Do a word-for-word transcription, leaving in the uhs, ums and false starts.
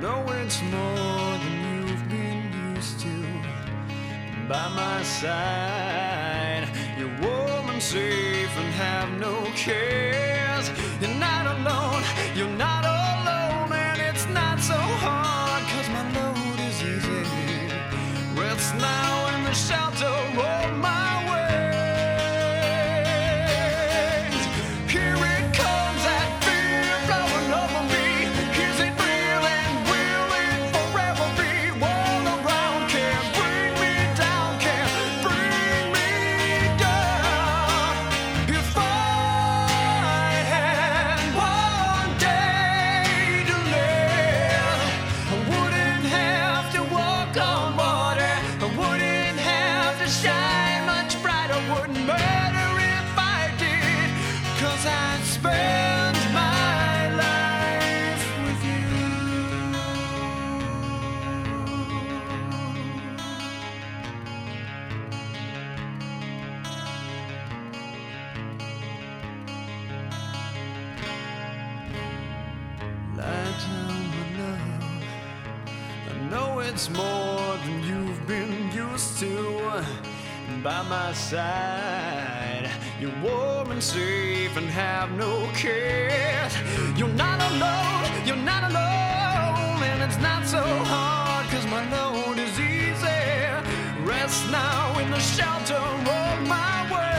know it's more than you've been used to. By my side, you're warm and safe and have no cares. You're not alone, you're not alone, and it's not so hard, 'cause my load is easy. Rest now in the shelter of my wings. Here it comes, that fear blowing over me. Is it real, and will it forever be? All around can't bring me down, can't bring me down. If I had one day to live, I wouldn't have to walk on water, I wouldn't have to shine much brighter. Wouldn't matter if I did, 'cause I'd spend my life with you. Lie down, my love, I know it's more than you've been used to. By my side, you're warm and safe and have no cares. You're not alone, you're not alone, and it's not so hard, 'cause my load is easy. Rest now in the shelter of my way.